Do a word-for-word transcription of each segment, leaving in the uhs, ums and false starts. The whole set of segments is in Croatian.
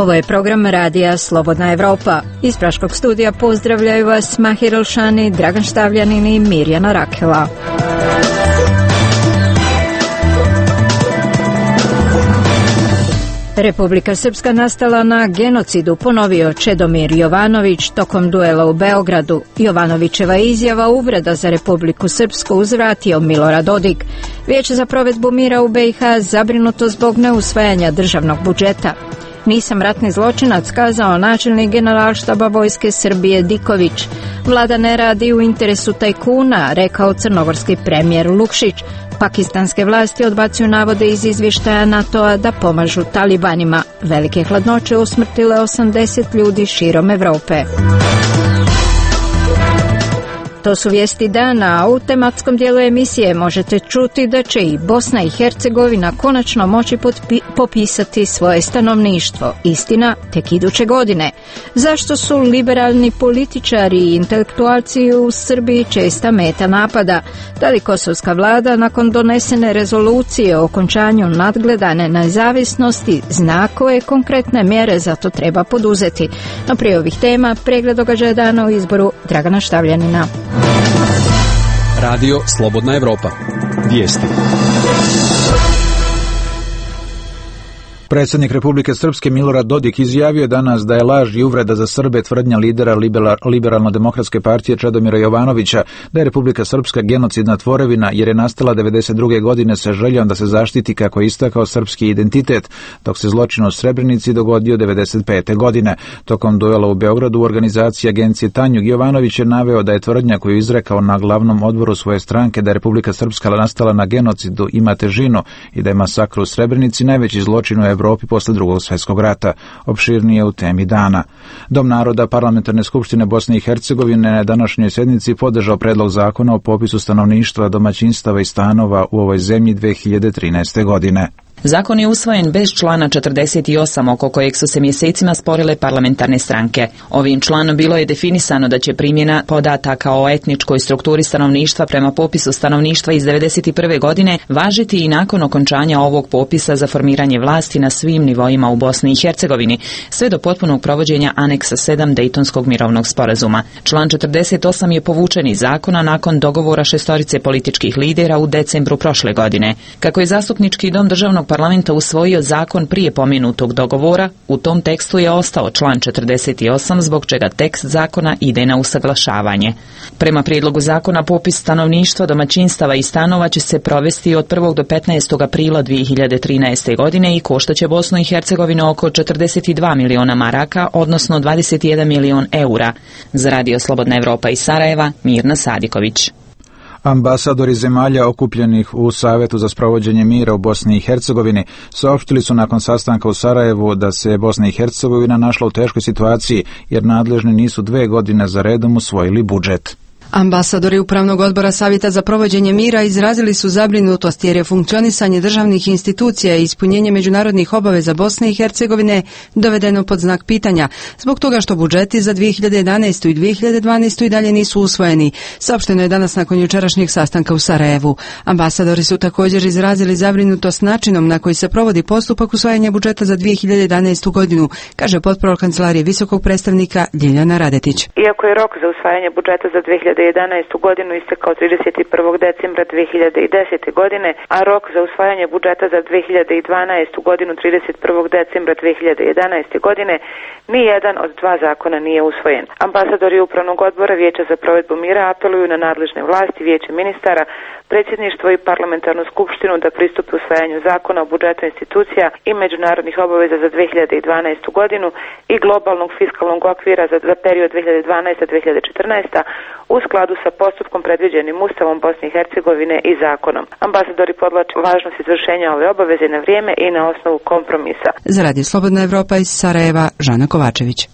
Ovo je program Radija Slobodna Evropa. Iz Praškog studija pozdravljaju vas Mahir Elšani, Dragan Štavljanin i Mirjana Rakela. Republika Srpska nastala na genocidu, ponovio Čedomir Jovanović tokom duela u Beogradu. Jovanovićeva izjava uvreda za Republiku Srpsku uzvratio Milorad Dodik. Vijeće za provedbu mira u B i H zabrinuto zbog neusvajanja državnog budžeta. Nisam ratni zločinac, kazao načelnik Generalštaba Vojske Srbije Diković. Vlada ne radi u interesu tajkuna, rekao crnogorski premijer Lukšić. Pakistanske vlasti odbacuju navode iz izvještaja NATO-a da pomažu talibanima. Velike hladnoće usmrtile osamdeset ljudi širom Evrope. To su vijesti dana, a u tematskom dijelu emisije možete čuti da će i Bosna i Hercegovina konačno moći potpi- popisati svoje stanovništvo. Istina, tek iduće godine. Zašto su liberalni političari i intelektualci u Srbiji česta meta napada? Da li kosovska vlada nakon donesene rezolucije o okončanju nadgledane nezavisnosti zna koje konkretne mjere za to treba poduzeti? No prije ovih tema, pregled događaja dana u izboru Dragana Štavljanina. Radio Slobodna Evropa. Vijesti. Predsjednik Republike Srpske Milorad Dodik izjavio danas da je laž i uvreda za Srbe tvrdnja lidera Liberalno-demokratske partije Čedomira Jovanovića da je Republika Srpska genocidna tvorevina jer je nastala devedeset druge godine sa željom da se zaštiti kako je istakao srpski identitet, dok se zločin u Srebrenici dogodio devedeset pete godine. Tokom duela u Beogradu u organizaciji agencije Tanjug Jovanović je naveo da je tvrdnja koju izrekao na glavnom odboru svoje stranke da je Republika Srpska nastala na genocidu ima težinu i da je masakr u Srebrenici najveći zločin u Evropi posle drugog svjetskog rata. Opširnije u temi dana. Dom naroda Parlamentarne skupštine Bosne i Hercegovine na današnjoj sjednici podržao predlog zakona o popisu stanovništva, domaćinstava i stanova u ovoj zemlji dve hiljade trinaeste. godine. Zakon je usvojen bez člana četrdeset osam oko kojeg su se mjesecima sporile parlamentarne stranke. Ovim članom bilo je definisano da će primjena podataka o etničkoj strukturi stanovništva prema popisu stanovništva iz devedeset prve. godine važiti i nakon okončanja ovog popisa za formiranje vlasti na svim nivoima u Bosni i Hercegovini, sve do potpunog provođenja aneksa sedam Dejtonskog mirovnog sporazuma. Član četrdeset osam je povučen iz zakona nakon dogovora šestorice političkih lidera u decembru prošle godine. Kako je zastupnički dom državnog parlamenta usvojio zakon prije pomenutog dogovora, u tom tekstu je ostao član četrdeset osam, zbog čega tekst zakona ide na usaglašavanje. Prema prijedlogu zakona, popis stanovništva, domaćinstava i stanova će se provesti od prvog do petnaestog aprila dve hiljade trinaeste. godine i koštaće Bosnu i Hercegovinu oko četrdeset dva miliona maraka, odnosno dvadeset jedan milion eura. Za Radio Slobodna Evropa iz Sarajeva, Mirna Sadiković. Ambasadori zemalja okupljenih u Savetu za sprovođenje mira u Bosni i Hercegovini saopštili su nakon sastanka u Sarajevu da se Bosna i Hercegovina našla u teškoj situaciji jer nadležni nisu dve godine za redom usvojili budžet. Ambasadori Upravnog odbora Savjeta za provođenje mira izrazili su zabrinutost jer je funkcionisanje državnih institucija i ispunjenje međunarodnih obaveza Bosne i Hercegovine dovedeno pod znak pitanja, zbog toga što budžeti za dve hiljade jedanaestu. i dve hiljade dvanaestu. i dalje nisu usvojeni, saopšteno je danas nakon jučerašnjeg sastanka u Sarajevu. Ambasadori su također izrazili zabrinutost načinom na koji se provodi postupak usvajanja budžeta za dve hiljade jedanaestu. godinu, kaže potporol kancelarije visokog predstavnika Ljiljana Radetić. Iako je rok za usvajanje budžeta za dve hiljade jedanaestu. godinu istekao trideset prvog decembra dve hiljade desete. godine, a rok za usvajanje budžeta za dve hiljade dvanaestu. godinu trideset prvog decembra dve hiljade jedanaeste. godine, ni jedan od dva zakona nije usvojen. Ambasadori Upravnog odbora Vijeća za provedbu mira apeluju na nadležne vlasti, Vijeće ministara, predsjedništvo i parlamentarnu skupštinu da pristupe usvajanju zakona o budžetu institucija i međunarodnih obaveza za dve hiljade dvanaestu. godinu i globalnog fiskalnog okvira za, za period dve hiljade dvanaeste do dve hiljade četrnaeste. u skladu sa postupkom predviđenim Ustavom Bosne i Hercegovine i zakonom. Ambasadori podvlače važnost izvršenja ove obaveze na vrijeme i na osnovu kompromisa. Za Radio Slobodna Evropa iz Sarajeva, Žana Kovačević.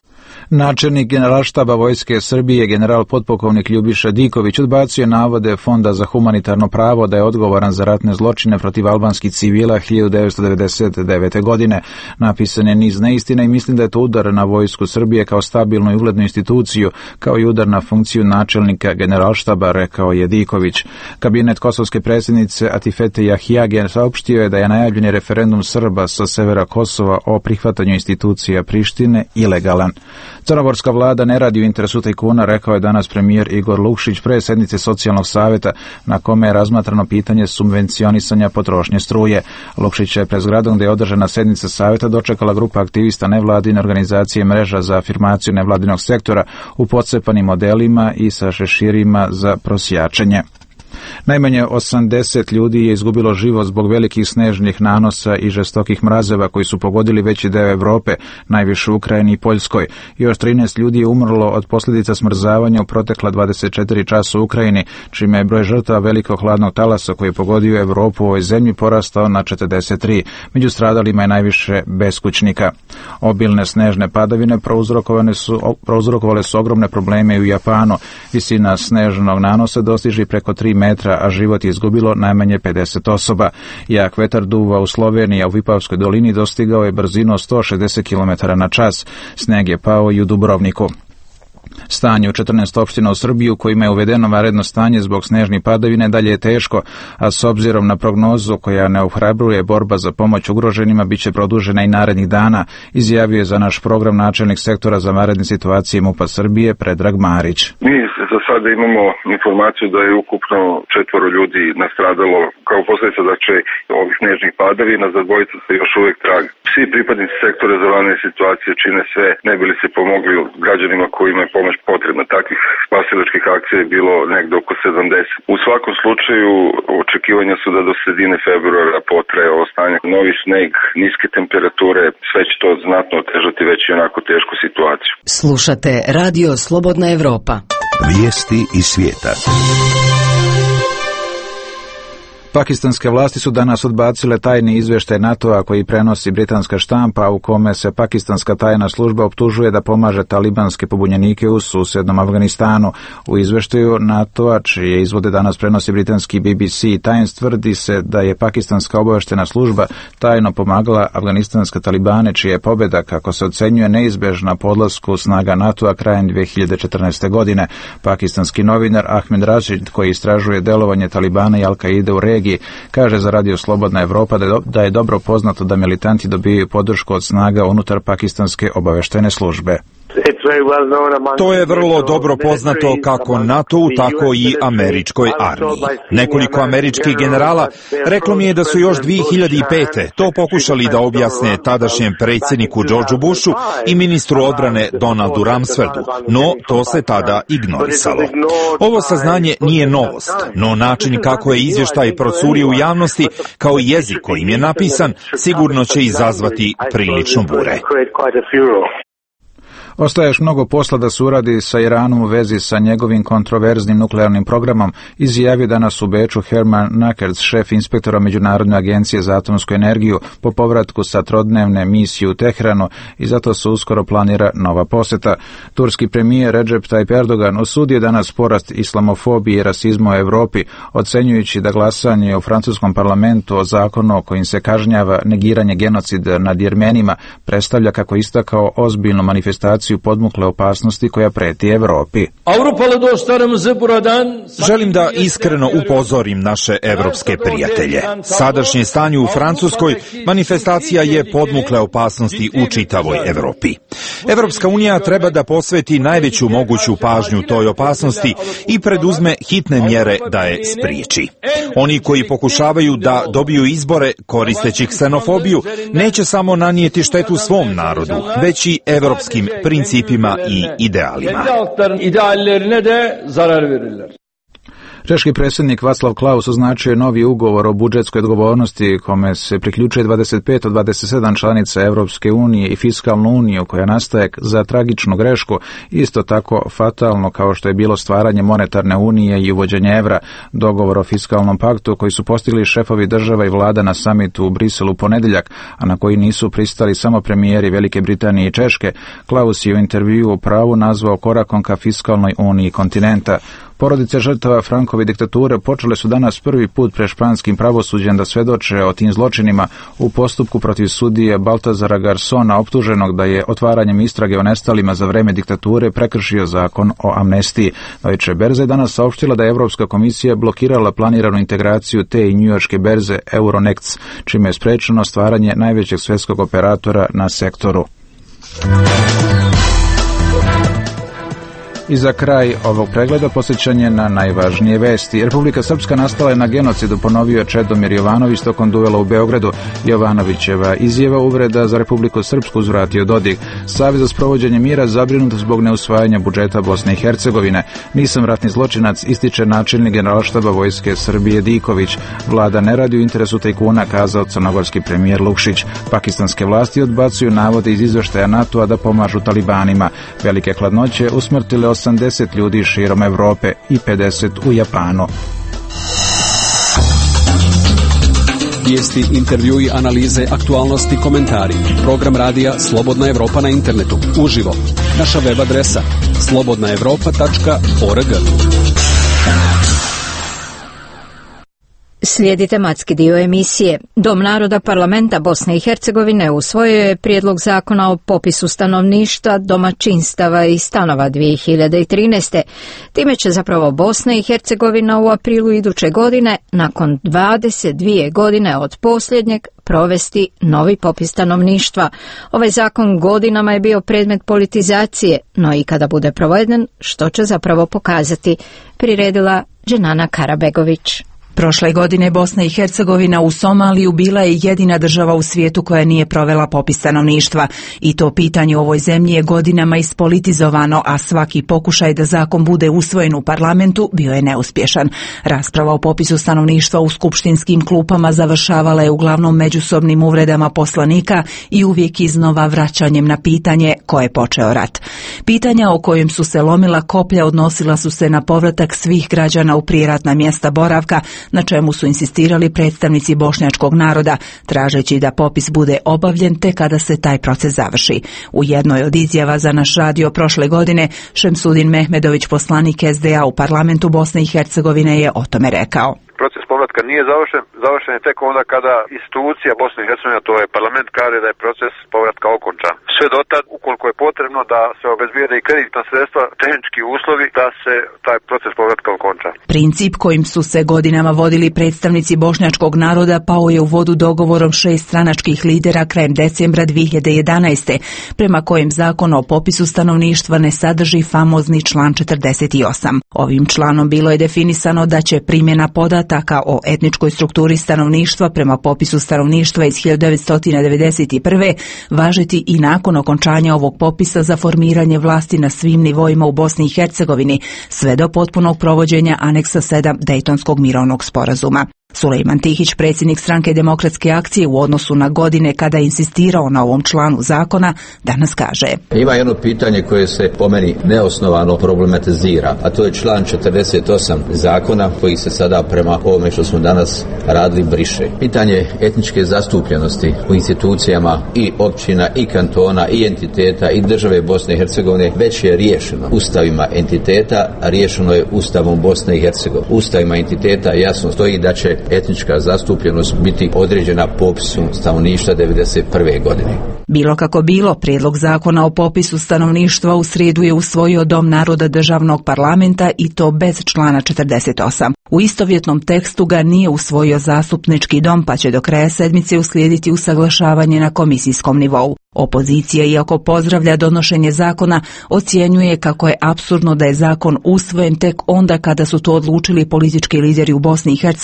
Načelnik Generalštaba Vojske Srbije, general potpukovnik Ljubiša Diković, odbacio navode Fonda za humanitarno pravo da je odgovoran za ratne zločine protiv albanskih civila hiljadu devetsto devedeset devete. godine. Napisan je niz neistina i mislim da je to udar na Vojsku Srbije kao stabilnu i uglednu instituciju, kao i udar na funkciju načelnika Generalštaba, rekao je Diković. Kabinet kosovske predsjednice Atifete Jahjage saopštio je da je najavljeni referendum Srba sa severa Kosova o prihvatanju institucija Prištine ilegalan. Crnogorska vlada ne radi u interesu tajkuna, rekao je danas premijer Igor Lukšić pre sednice socijalnog savjeta na kome je razmatrano pitanje subvencionisanja potrošnje struje. Lukšić je pred zgradom gdje je održana sednica savjeta dočekala grupa aktivista nevladine organizacije Mreža za afirmaciju nevladinog sektora u pocepanim modelima i sa šeširima za prosjačenje. Najmanje osamdeset ljudi je izgubilo život zbog velikih snežnih nanosa i žestokih mrazeva koji su pogodili veći deo Evrope, najviše u Ukrajini i Poljskoj. Još trinaest ljudi je umrlo od posljedica smrzavanja u protekla dvadeset četiri časa u Ukrajini, čime je broj žrtava velikog hladnog talasa koji je pogodio Evropu u ovoj zemlji porastao na četrdeset tri. Među stradalima je najviše beskućnika. Obilne snežne padavine prouzrokovane su, prouzrokovale su ogromne probleme i u Japanu. Visina snežnog nanosa dostiže preko tri metra, a život je izgubilo najmanje pedeset osoba. Jak vetar duva u Sloveniji, a u Vipavskoj dolini dostigao je brzinu od sto šezdeset kilometara na čas. Sneg je pao i u Dubrovniku. Stanje u četrnaest opština u Srbiji u kojima je uvedeno vanredno stanje zbog snežnih padavine dalje je teško, a s obzirom na prognozu koja ne ohrabruje, borba za pomoć ugroženima bit će produžena i narednih dana, izjavio je za naš program načelnik sektora za vanredne situacije MUP-a Srbije Predrag Marić. Mi za sada imamo informaciju da je ukupno četvoro ljudi nastradalo kao posljedica da će ovih snežnih padavina, za dvojica se još uvijek traga. Svi pripadnici sektora za vanredne situacije čine sve ne bi li se pomogli građanima kojima je pomoć potrebna. Takvih spasilačkih akcija je bilo negde oko sedamdeset. U svakom slučaju očekivanja su da do sredine februara potraje ovo stanje. Novi sneg, niske temperature, sve će to znatno otežati već i onako tešku situaciju. Slušate Radio Slobodna Evropa. Vijesti iz svijeta. Pakistanske vlasti su danas odbacile tajni izvještaj NATO-a koji prenosi britanska štampa, u kome se pakistanska tajna služba optužuje da pomaže talibanske pobunjenike u susjednom Afganistanu. U izvještaju NATO-a, čije izvode danas prenosi britanski B B C Times, tvrdi se da je pakistanska obavještajna služba tajno pomagala afganistanske talibane, čija je pobjeda, kako se ocenjuje, neizbežna po odlasku snaga NATO-a krajem dvije hiljade četrnaeste. godine. Pakistanski novinar Ahmed Rashid, koji istražuje delovanje Talibana i Al-Kaide u regiji, kaže za Radio Slobodna Evropa da je dobro poznato da militanti dobijaju podršku od snaga unutar pakistanske obavještajne službe. To je vrlo dobro poznato kako NATO-u, tako i američkoj armiji. Nekoliko američkih generala reklo mi je da su još dvije hiljade pete. to pokušali da objasne tadašnjem predsjedniku Georgeu Bushu i ministru odbrane Donaldu Rumsfeldu, no to se tada ignorisalo. Ovo saznanje nije novost, no način kako je izvještaj procurio u javnosti, kao i jezik kojim je napisan, sigurno će izazvati prilično bure. Ostaje još mnogo posla da se uradi sa Iranom u vezi sa njegovim kontroverznim nuklearnim programom, izjavio danas u Beču Herman Nakerc, šef inspektora Međunarodne agencije za atomsku energiju, po povratku sa trodnevne misije u Teheranu, i zato se uskoro planira nova posjeta. Turski premijer Recep Tayyip Erdogan osudio danas porast islamofobije i rasizma u Europi, ocenjujući da glasanje u francuskom parlamentu o zakonu kojim se kažnjava negiranje genocida nad Jermenima predstavlja, kako istakao, ozbiljnu manifestaciju podmukle opasnosti koja preti Evropi. Želim da iskreno upozorim naše evropske prijatelje. Sadašnje stanje u Francuskoj manifestacija je podmukle opasnosti u čitavoj Evropi. Evropska unija treba da posveti najveću moguću pažnju toj opasnosti i preduzme hitne mjere da je spriječi. Oni koji pokušavaju da dobiju izbore koristeći ksenofobiju neće samo nanijeti štetu svom narodu, već i evropskim principima i idealima. Češki predsjednik Václav Klaus označio je novi ugovor o budžetskoj odgovornosti kome se priključuje dvadeset pet od dvadeset sedam članica Europske unije i fiskalnu uniju koja nastaje za tragičnu grešku, isto tako fatalno kao što je bilo stvaranje monetarne unije i uvođenje evra. Dogovor o fiskalnom paktu koji su postigli šefovi država i vlada na samitu u Briselu ponedjeljak, a na koji nisu pristali samo premijeri Velike Britanije i Češke, Klaus je u intervjuu o pravu nazvao korakom ka fiskalnoj uniji kontinenta. Porodice žrtava Frankove diktature počele su danas prvi put pred španskim pravosuđem da svedoče o tim zločinima u postupku protiv sudije Baltazara Garzona, optuženog da je otvaranjem istrage o nestalima za vreme diktature prekršio zakon o amnestiji. Deutsche Börse je danas saopštila da je Europska komisija blokirala planiranu integraciju te i njujorške berze Euronext, čime je sprečeno stvaranje najvećeg svjetskog operatora na sektoru. I za kraj ovog pregleda posjećanje na najvažnije vesti. Republika Srpska nastala je na genocidu, ponovio Čedomir Jovanović tokom duela u Beogradu. Jovanovićeva izjava uvreda za Republiku Srpsku uzvratio Dodik. Savez za sprovođenje mira zabrinut zbog neusvajanja budžeta Bosne i Hercegovine. Nisam ratni zločinac, ističe načelnik generalštaba vojske Srbije Diković. Vlada ne radi u interesu tajkuna, kazao crnogorski premijer Lukšić. Pakistanske vlasti odbacuju navode iz izveštaja NATO-a da pomažu talibanima. Velike hladnoće usmrtile osamdeset ljudi širom Evrope i pedeset u Japanu. Vijesti, intervjui, analize, aktualnosti, komentari. Program radija Slobodna Evropa na internetu. Uživo. Naša web adresa slobodna evropa tačka org. Slijedi tematski dio emisije. Dom naroda parlamenta Bosne i Hercegovine usvojio je prijedlog zakona o popisu stanovništva, domaćinstava i stanova dvije hiljade trinaeste. Time će zapravo Bosna i Hercegovina u aprilu iduće godine, nakon dvadeset dvije godine od posljednjeg, provesti novi popis stanovništva. Ovaj zakon godinama je bio predmet politizacije, no i kada bude proveden, što će zapravo pokazati, priredila Dženana Karabegović. Prošle godine Bosna i Hercegovina u Somaliju bila je jedina država u svijetu koja nije provela popis stanovništva i to pitanje u ovoj zemlji je godinama ispolitizovano, a svaki pokušaj da zakon bude usvojen u parlamentu bio je neuspješan. Rasprava o popisu stanovništva u skupštinskim klupama završavala je uglavnom međusobnim uvredama poslanika i uvijek iznova vraćanjem na pitanje ko je počeo rat. Pitanja o kojem su se lomila koplja odnosila su se na povratak svih građana u prijeratna mjesta boravka, na čemu su insistirali predstavnici bošnjačkog naroda, tražeći da popis bude obavljen te kada se taj proces završi. U jednoj od izjava za naš radio prošle godine, Šemsudin Mehmedović, poslanik es de a u parlamentu Bosne i Hercegovine, je o tome rekao. Proces povratka nije završen, završen je tek onda kada institucija Bosne i Hercegovine, to je parlament, kaže da je proces povratka okončan. Sve dotad, ukoliko je potrebno da se obezbijede i kreditna sredstva, tehnički uslovi da se taj proces povratka okonča. Princip kojim su se godinama vodili predstavnici bošnjačkog naroda pao je u vodu dogovorom šest stranačkih lidera krajem decembra dvije hiljade jedanaeste, prema kojem zakon o popisu stanovništva ne sadrži famozni član četrdeset osam. Ovim članom bilo je definisano da će primjena podataka o etničkoj strukturi stanovništva prema popisu stanovništva iz hiljadu devetsto devedeset prve važiti i nakon okončanja ovog popisa za formiranje vlasti na svim nivoima u Bosni i Hercegovini, sve do potpunog provođenja aneksa sedam Dejtonskog mirovnog sporazuma. Sulejman Tihić, predsjednik stranke Demokratske akcije, u odnosu na godine kada je insistirao na ovom članu zakona, danas kaže: Ima jedno pitanje koje se po meni neosnovano problematizira, a to je član četrdeset osam zakona koji se sada prema ovome što smo danas radili briše. Pitanje etničke zastupljenosti u institucijama i općina i kantona i entiteta i države Bosne i Hercegovine već je riješeno ustavima entiteta, a riješeno je Ustavom Bosne i Hercegovine. Ustavima entiteta jasno stoji da će etnička zastupljenost biti određena popisom stanovništva devedeset prve godine. Bilo kako bilo, prijedlog zakona o popisu stanovništva u srijedu je usvojio Dom naroda državnog parlamenta i to bez člana četrdeset osam. U istovjetnom tekstu ga nije usvojio zastupnički dom, pa će do kraja sedmice uslijediti usaglašavanje na komisijskom nivou. Opozicija, iako pozdravlja donošenje zakona, ocjenjuje kako je apsurdno da je zakon usvojen tek onda kada su to odlučili politički lideri u Bosni i Hercegovini,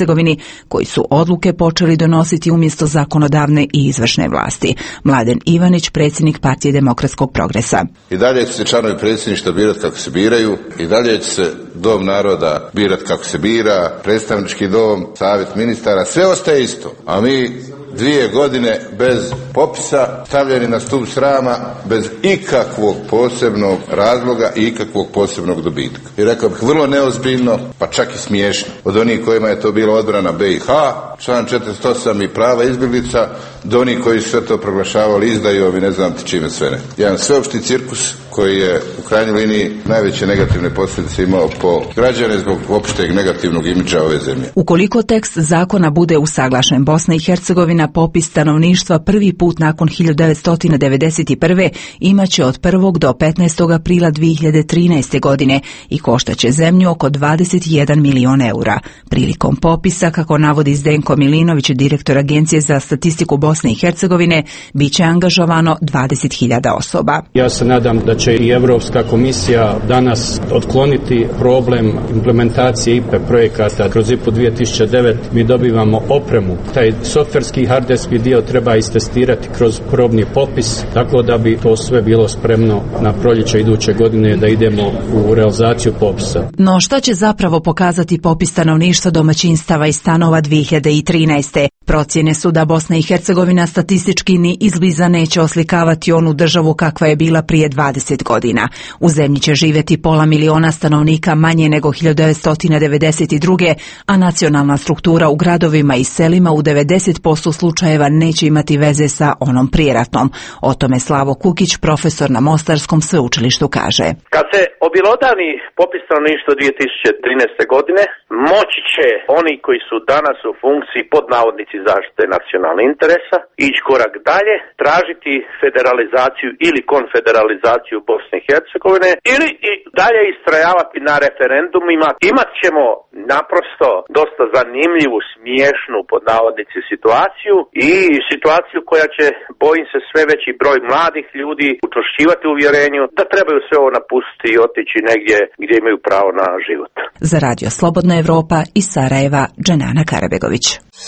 koji su odluke počeli donositi umjesto zakonodavne i izvršne vlasti. Mladen Ivanić, predsjednik Partije demokratskog progresa. I dalje će se članovi predsjedništva birati kako se biraju, i dalje će se dom naroda birati kako se bira, predstavnički dom, savjet ministara, sve ostaje isto. A mi dvije godine bez popisa, stavljeni na stup srama, bez ikakvog posebnog razloga i ikakvog posebnog dobitka. I rekao bih vrlo neozbiljno, pa čak i smiješno. Od onih kojima je to bila odbrana B i H, član četrdeset osam i prava izbjeglica, do onih koji su sve to proglašavali izdajom i ne znam ti čime sve ne. Jedan sveopšti cirkus koji je u krajnjoj liniji najveće negativne posljedice imao po građane zbog opšteg negativnog imidža ove zemlje. Ukoliko tekst zakona bude usaglašen, Bosna i Hercegovina popis stanovništva prvi put nakon hiljadu devetsto devedeset prve imaće od prvog do petnaestog aprila dvije hiljade trinaeste. godine i koštaće zemlju oko dvadeset jedan milion eura. Prilikom popisa, kako navodi Zdenko Milinović, direktor Agencije za statistiku Bosne i Hercegovine, bit će angažovano dvadeset hiljada osoba. Ja se nadam da će i Europska komisija danas otkloniti problem implementacije I P E projekata. Kroz I P U dvije tisuće devet mi dobivamo opremu. Taj softverski hardverski dio treba istestirati kroz probni popis, tako da bi to sve bilo spremno na proljeće iduće godine da idemo u realizaciju popisa. No šta će zapravo pokazati popis stanovništva, domaćinstava i stanova dvije hiljade trinaeste. Procjene su da Bosna i Hercegovina statistički ni izbliza neće oslikavati onu državu kakva je bila prije dvadeset godina. U zemlji će živjeti pola miliona stanovnika manje nego hiljadu devetsto devedeset druge. a nacionalna struktura u gradovima i selima u devedeset posto slučajeva neće imati veze sa onom prijeratnom. O tome Slavo Kukić, profesor na Mostarskom sveučilištu, kaže. Kad se objelodani popis stanovništva dvije tisuće trinaeste. godine, moći će oni koji su danas u funkciji pod navodnici zaštite nacionalnih interesa ići korak dalje, tražiti federalizaciju ili konfederalizaciju Bosne i Hercegovine ili i dalje istrajavati na referendumima. Imat ćemo naprosto dosta zanimljivu, smiješnu pod navodnici situaciju i situaciju koja će, bojim se, sve veći broj mladih ljudi učvršćivati u uvjerenju da trebaju sve ovo napustiti i otići negdje gdje imaju pravo na život. Za Radio Slobodna Evropa iz Sarajeva, Dženana Karabegović.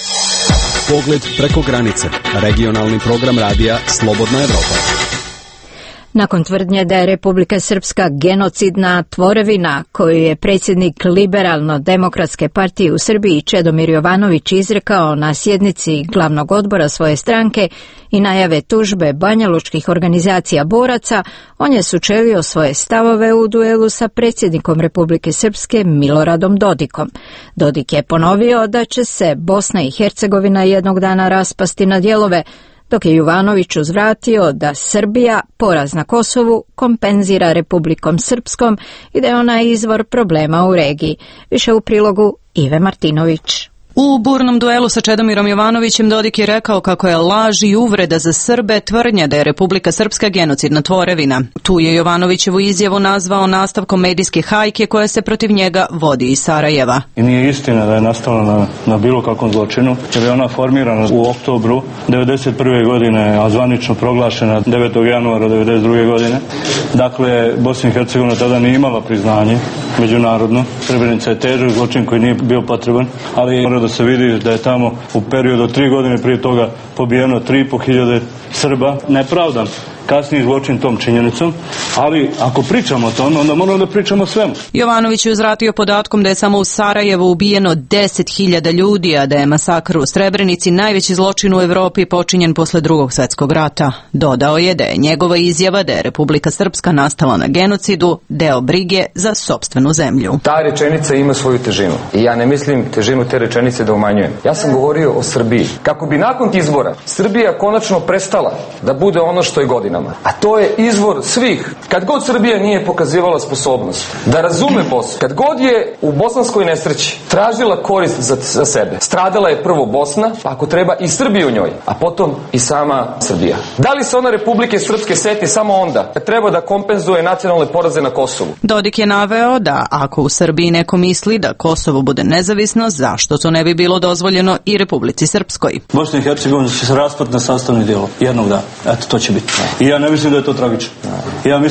Pogled preko granice. Regionalni program radija Slobodna Evropa. Nakon tvrdnje da je Republika Srpska genocidna tvorevina koju je predsjednik Liberalno-demokratske partije u Srbiji Čedomir Jovanović izrekao na sjednici glavnog odbora svoje stranke i najave tužbe banjalučkih organizacija boraca, on je sučelio svoje stavove u duelu sa predsjednikom Republike Srpske Miloradom Dodikom. Dodik je ponovio da će se Bosna i Hercegovina jednog dana raspasti na dijelove, dok je Jovanović uzvratio da Srbija poraz na Kosovu kompenzira Republikom Srpskom i da je ona izvor problema u regiji. Više u prilogu Ive Martinović. U burnom duelu sa Čedomirom Jovanovićem Dodik je rekao kako je laž i uvreda za Srbe tvrdnja da je Republika Srpska genocidna tvorevina. Tu je Jovanovićevu izjavu nazvao nastavkom medijske hajke koja se protiv njega vodi iz Sarajeva. I nije istina da je nastala na, na bilo kakvom zločinu, jer je ona formirana u oktobru devedeset prve. godine, a zvanično proglašena devetog januara devedeset druge. godine. Dakle, Bosna i Hercegovina tada nije imala priznanje međunarodno. Srebrenica je težak zločin koji nije bio potreban, ali mora da se vidi da je tamo u periodu od tri godine prije toga pobijeno tri i po hiljade Srba. Nepravdan kasniji zločin tom činjenicom, ali ako pričamo o tome, onda moramo da pričamo o svemu. Jovanović je uzvratio podatkom da je samo u Sarajevu ubijeno deset hiljada ljudi, a da je masakr u Srebrenici najveći zločin u Evropi počinjen posle drugog svjetskog rata. Dodao je da je njegova izjava da je Republika Srpska nastala na genocidu deo brige za sopstvenu zemlju. Ta rečenica ima svoju težinu i ja ne mislim težinu te rečenice da umanjujem. Ja sam govorio o Srbiji. Kako bi nakon izbora Srbija konačno prestala da bude ono što je godina. A to je izvor svih. Kad god Srbija nije pokazivala sposobnost da razume Bosnu, kad god je u bosanskoj nesreći tražila korist za, za sebe, stradala je prvo Bosna, pa ako treba i Srbija u njoj, a potom i sama Srbija. Da li se ona Republike Srpske seti samo onda kad treba da kompenzuje nacionalne poraze na Kosovu? Dodik je naveo da ako u Srbiji neko misli da Kosovo bude nezavisno, zašto to ne bi bilo dozvoljeno i Republici Srpskoj? Bosna i Hercegovina će se raspati na sastavni dio jednog dana. Eto, to će biti. I ja ne mislim da je to tragično. Ja mislim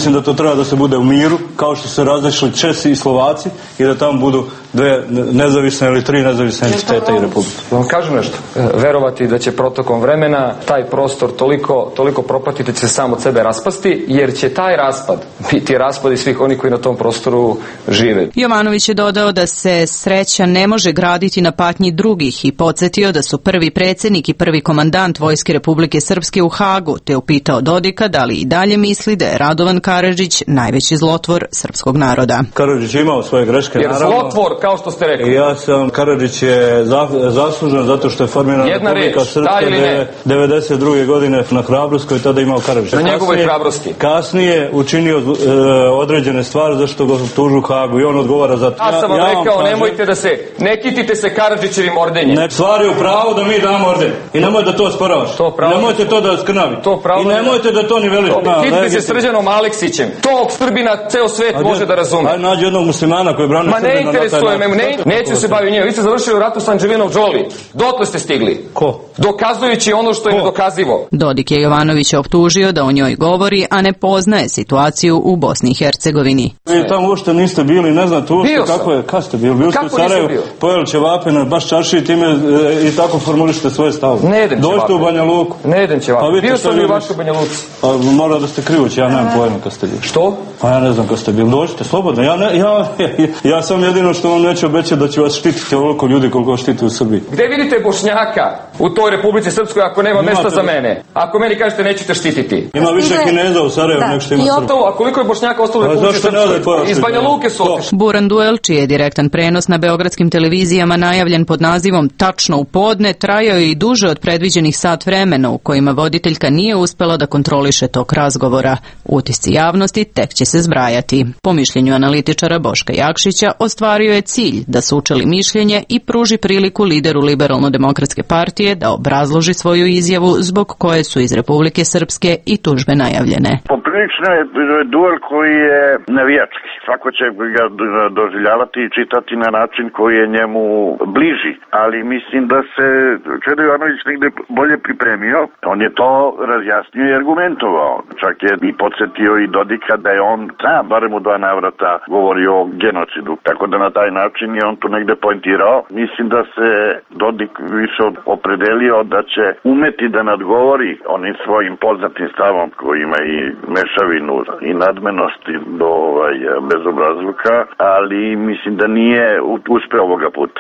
mislim da to treba da se bude u miru, kao što se razišli Česi i Slovaci i da tamo budu dve nezavisne ili tri nezavisne entiteta i republike. Da vam kažem nešto, verovati da će protokom vremena taj prostor toliko, toliko propatiti, će se sam od sebe raspasti, jer će taj raspad biti raspad i svih onih koji na tom prostoru žive. Jovanović je dodao da se sreća ne može graditi na patnji drugih i podsjetio da su prvi predsjednik i prvi komandant Vojske Republike Srpske u Hagu, te upitao Dodika da li i dalje misli da je Radovan Karadžić najveći zlotvor srpskog naroda. Karadžić je imao svoje greške, jer naravno. Zlotvor, kao što ste rekli. Ja sam, Karadžić je zaslužen zato što je formirana Republika Srpska devedeset druge godine na hrabrosti, tada imao Karadžić. Na njegovoj hrabrosti. Kasnije učinio e, određene stvari zašto ga tužu u Hagu i on odgovara za to. Ja sam vam ja rekao, kažem, nemojte da se, ne kitite se Karadžićevim ordenjem. Ne, stvari u pravu da mi damo orden. I nemojte da to sporavaš. To pravo. Nemojte to da skrnavi. To pravo. I nemojte da to ni veliš. Kitite se Srđanom Aleksićem. Tog Srbina ceo svet Ađe, može da razume. Aj nađi jednog muslimana koji brani Srbina. Ma ne interesuje me, ne, neću se baviti njima. Vi ste završili u ratu s Anđelinom Džoli. Dotle ste stigli. Ko? Dokazujući ono što je nedokazivo. Dodik je Jovanovića optužio da o njoj govori, a ne poznaje situaciju u Bosni i Hercegovini. Vi tamo uopšte niste bili, ne znate uopšte kako je, kad ste bili? Bili ste u Sarajevu, pojeli ćevape na baš čarši i time e, i tako formulište svoje stavove. Ne jedem ćevape. Dođite u Banja Luku. Ne jedem ćevape. Pa bio sam i u vašoj Banja Luci. Pa mora da ste krivući, ja nemam pojma kad ste bili. Što? Pa ja ne znam kad ste bili. Dođite slobodno. Ja, ne, ja, ja, ja sam jedino što vam neću obećati da ću vas štititi ovoliko ljudi koliko štiti u Srbiji. Gde vidite Bošnjaka u toj Republici Srpskoj ako nema Imate mesta za mene? Ako meni kažete nećete štititi. Ima više Kineza u Sarajevu nego što ima Srba. A koliko je Bošnjaka ostalo u Republici Srpskoj? Iz Banja Luke su otišli. Buran duel, čiji je direktan prenos na beogradskim televizijama najavljen pod nazivom Tačno u podne, trajao je i duže od predviđenih sat vremena u kojima voditeljka nije uspela da kontroliše tok razgovora. Utisci javnosti tek će se zbrajati. Po mišljenju analitičara Boška Jakšića, ostvario je cilj da sučeli mišljenje i pruži priliku lideru Liberalno-demokratske partije da obrazloži svoju izjavu zbog koje su iz Republike Srpske i tužbe najavljene. Poprilično je duel koji je navijački. Svako će ga doživljavati i čitati na način koji je njemu bliži, ali mislim da se Čedo Jovanović negde bolje pripremio. On je to razjasnio i argumentovao. Čak je i podsjetio i Dodika da je on sam, barem u dva navrata, govorio o genocidu. Tako da na taj način je on tu negde poentirao. Mislim da se Dodik više opredelio da će umeti da nadgovori onim svojim poznatim stavom koji ima i mešavinu i nadmenosti do ovaj, bezobrazluka, ali mislim da nije uspeo ovoga puta.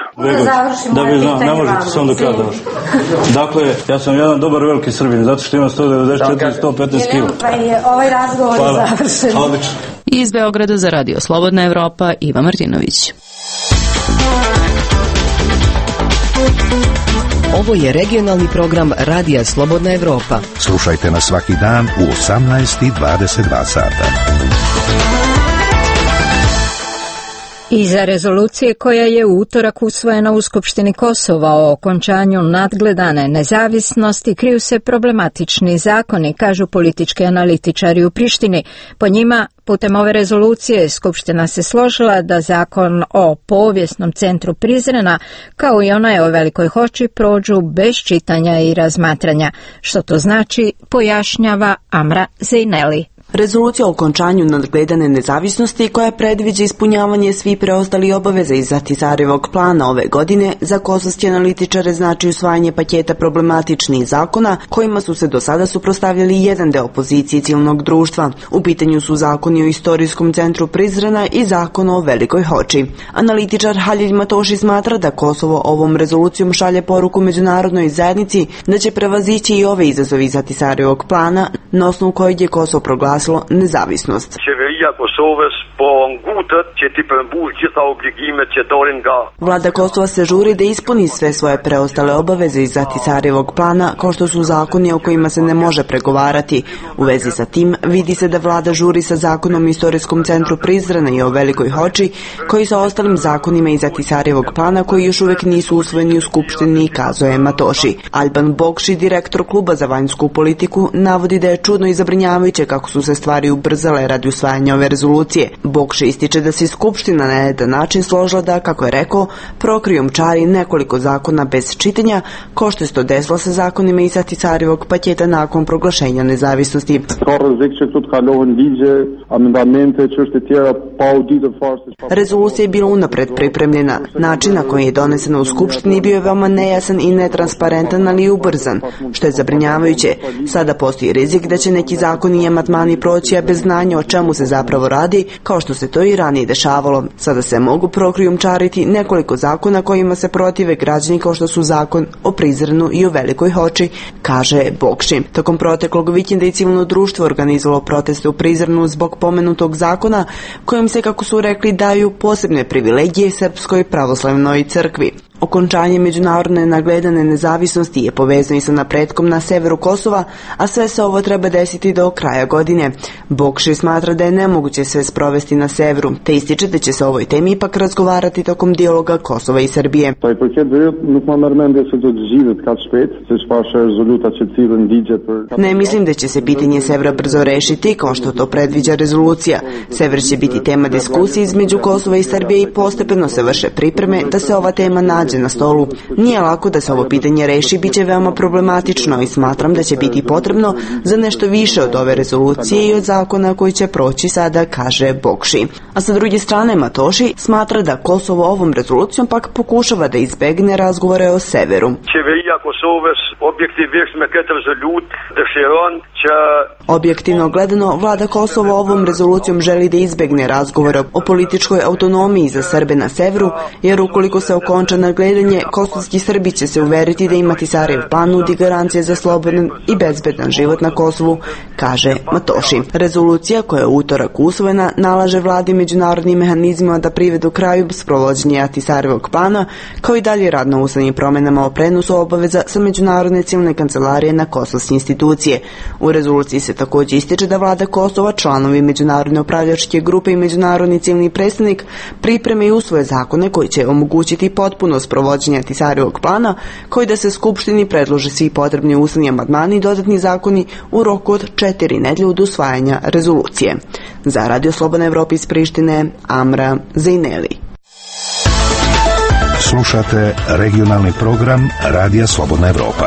Da bi znao, ne možete sam do kada završiti. Dakle, ja sam jedan dobar veliki Srbin, zato što imam sto devedeset četiri do sto petnaest kila. Pa je ovaj razgovor je završen. Odlično. Iz Beograda za Radio Slobodna Evropa, Iva Martinović. Ovo je regionalni program Radija Slobodna Evropa. Slušajte nas svaki dan u osamnaest i dvadeset dva sata. Iza rezolucije koja je u utorak usvojena u Skupštini Kosova o okončanju nadgledane nezavisnosti kriju se problematični zakoni, kažu politički analitičari u Prištini. Po njima, putem ove rezolucije, Skupština se složila da zakon o povijesnom centru Prizrena, kao i onaj o Velikoj Hoči, prođu bez čitanja i razmatranja. Što to znači, pojašnjava Amra Zejneli. Rezolucija o okončanju nadgledane nezavisnosti koja predviđa ispunjavanje svih preostalih obaveza iz Ahtisarevog plana ove godine za kosovske analitičare znači usvajanje paketa problematičnih zakona kojima su se do sada suprotstavljali jedan deo opozicije civilnog društva. U pitanju su zakoni o istorijskom centru Prizrena i zakon o Velikoj Hoči. Analitičar Halil Matoši smatra da Kosovo ovom rezolucijom šalje poruku međunarodnoj zajednici da će prevazići i ove izazove iz Ahtisarevog plana na osnovu kojeg je Kosovo proglasilo nezavisnost. Vlada Kosova se žuri da ispuni sve svoje preostale obaveze iz Ahtisarevog plana, kao što su zakoni o kojima se ne može pregovarati. U vezi sa tim vidi se da vlada žuri sa zakonom o istorijskom centru Prizrena i o Velikoj Hoči, koji sa ostalim zakonima iz Ahtisarevog plana koji još uvek nisu usvojeni u Skupštini, kazao je Matoši. Alban Bokši, direktor kluba za vanjsku politiku, navodi da je čudno i zabrinjavajuće kako su se se stvari ubrzale radi usvajanja ove rezolucije. Bokši ističe da se Skupština na jedan način složila da, kako je rekao, prokrijumčari nekoliko zakona bez čitanja, kao što se to desilo sa zakonima iz Ahtisarjevog paketa nakon proglašenja nezavisnosti. Rezolucija je bila unapred pripremljena. Način na koji je donesena u Skupštini bio je veoma nejasan i netransparentan, ali i ubrzan, što je zabrinjavajuće. Sada postoji rizik da će neki zakoni i amandmani proći, a bez znanja o čemu se zapravo radi, kao što se to i ranije dešavalo. Sada se mogu prokrijumčariti nekoliko zakona kojima se protive građani, kao što su zakon o Prizrenu i o Velikoj Hoči, kaže Bokši. Tokom proteklog vikenda i civilno društvo organizovalo proteste u Prizrenu zbog pomenutog zakona, kojim se, kako su rekli, daju posebne privilegije Srpskoj pravoslavnoj crkvi. Okončanje međunarodne nagledane nezavisnosti je povezano i sa napretkom na severu Kosova, a sve se ovo treba desiti do kraja godine. Bokši smatra da je nemoguće sve sprovesti na severu, te ističe da će se o ovoj temi ipak razgovarati tokom dijaloga Kosova i Srbije. Ne mislim da će se pitanje severa brzo rešiti, kao što to predviđa rezolucija. Sever će biti tema diskusije između Kosova i Srbije i postepeno se vrše pripreme da se ova tema nađe na stolu. Nije lako da se ovo pitanje reši, bit će veoma problematično i smatram da će biti potrebno za nešto više od ove rezolucije i od zakona koji će proći sada, kaže Bokši. A sa druge strane Matoši smatra da Kosovo ovom rezolucijom pak pokušava da izbegne razgovore o severu. Objektivno gledano, vlada Kosovo ovom rezolucijom želi da izbegne razgovore o političkoj autonomiji za Srbe na severu, jer ukoliko se okonča nagledanje, kosovski Srbi će se uveriti da ima Ahtisarjev plan nudi garancije za slobodan i bezbedan život na Kosovu, kaže Matoši. Rezolucija koja je utorak usvojena nalaže vladi međunarodnim mehanizmima da privedu kraju sprovođenje Ahtisarjevog plana, kao i dalje rad na ustavnim promjenama o prenosu obaveza sa međunarodne civilne kancelarije na kosovske institucije. U rezoluciji se također ističe da vlada Kosova, članovi međunarodne upravljačke grupe i međunarodni civilni predstavnik pripreme i usvoje zakone koji će omogućiti potpuno sprovođenje Ahtisarjevog plana, koji da se Skupštini predlože svi potrebni ustavni amandmani i dodatni zakoni u roku od četiri nedelje od usvajanja rezolucije. Za Radio Slobodna Evropa iz Prištine, Amra Zejneli. Slušate regionalni program Radija Slobodna Evropa.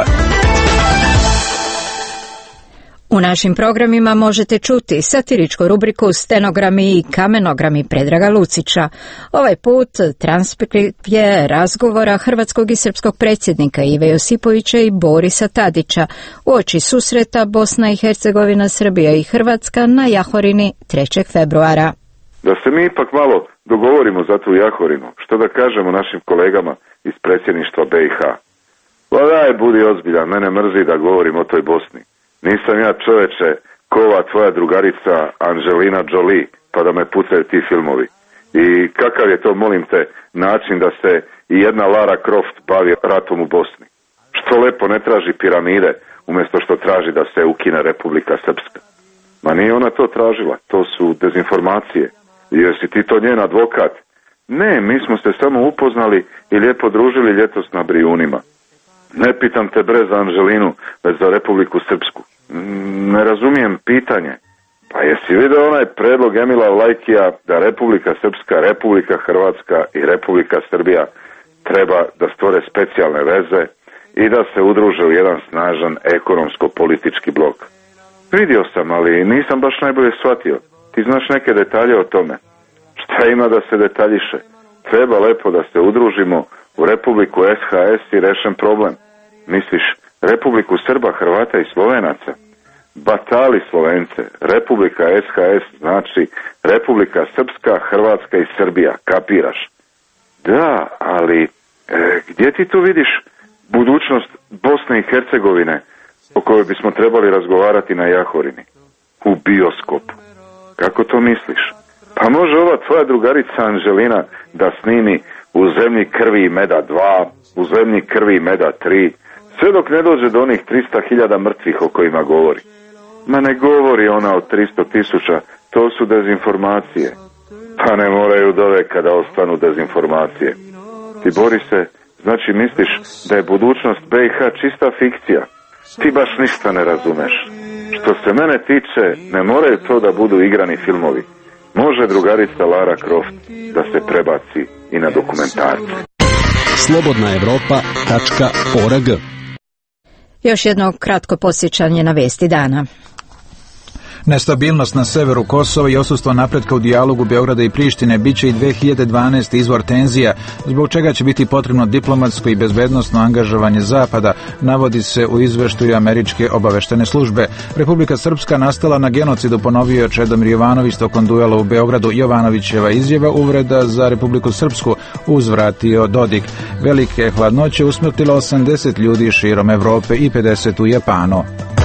U našim programima možete čuti satiričku rubriku Stenogrami i kamenogrami Predraga Lucića. Ovaj put transkript je razgovora hrvatskog i srpskog predsjednika Ive Josipovića i Borisa Tadića uoči susreta Bosna i Hercegovina, Srbija i Hrvatska na Jahorini trećeg februara. Da se mi ipak malo dogovorimo za tu Jahorinu, što da kažemo našim kolegama iz predsjedništva B i H. Pa daj, budi ozbiljan, mene mrzi da govorim o toj Bosni. Nisam ja, čoveče, kova tvoja drugarica Angelina Jolie, pa da me pucaju ti filmovi. I kakav je to, molim te, način da se i jedna Lara Croft bavi ratom u Bosni? Što lepo ne traži piramide, umjesto što traži da se ukine Republika Srpska. Ma nije ona to tražila, to su dezinformacije. I jesi ti to njen advokat? Ne, mi smo se samo upoznali i lijepo družili ljetos na Brijunima. Ne pitam te bre za Anželinu, već za Republiku Srpsku. Ne razumijem pitanje. Pa jesi vidio onaj predlog Emila Vlajkija da Republika Srpska, Republika Hrvatska i Republika Srbija treba da stvore specijalne veze i da se udruže u jedan snažan ekonomsko-politički blok? Vidio sam, ali nisam baš najbolje shvatio. Ti znaš neke detalje o tome. Šta ima da se detaljiše? Treba lepo da se udružimo u Republiku S H S i rešen problem. Misliš, Republiku Srba, Hrvata i Slovenaca? Batali Slovence. Republika S H S znači Republika Srpska, Hrvatska i Srbija. Kapiraš? Da, ali e, gdje ti tu vidiš budućnost Bosne i Hercegovine o kojoj bismo trebali razgovarati na Jahorini? U bioskopu. Kako to misliš? Pa može ova tvoja drugarica Anželina da snimi U zemlji krvi i meda dva, U zemlji krvi i meda tri, sve dok ne dođe do onih tristo hiljada mrtvih o kojima govori. Ma ne govori ona o tristo tisuća, to su dezinformacije. Pa ne moraju do veka da ostanu dezinformacije. Ti, Borise, znači misliš da je budućnost B i H čista fikcija? Ti baš ništa ne razumeš. Što se mene tiče, ne moraju to da budu igrani filmovi. Može drugarica Lara Croft da se prebaci i na dokumentarce. slobodna evropa tačka org. Još jedno kratko podsjećanje na vesti dana. Nestabilnost na severu Kosova i odsustvo napretka u dijalogu Beograda i Prištine biće i dve hiljade dvanaeste. izvor tenzija, zbog čega će biti potrebno diplomatsko i bezbednosno angažovanje Zapada, navodi se u izveštaju američke obaveštene službe. Republika Srpska nastala na genocidu, ponovio je Čedomir Jovanović tokom duela u Beogradu. Jovanovićeva izjava uvreda za Republiku Srpsku, uzvratio Dodik. Velike hladnoće usmrtilo osamdeset ljudi širom Evrope i pedeset u Japanu.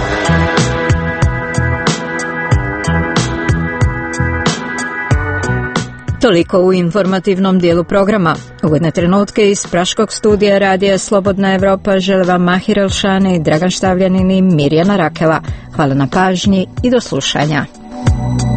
Toliko u informativnom dijelu programa. Ugodne trenutke iz Praškog studija radija Slobodna Evropa žele vam Mahir Elšani, Dragan Štavljanin i Mirjana Rakela. Hvala na pažnji i do slušanja.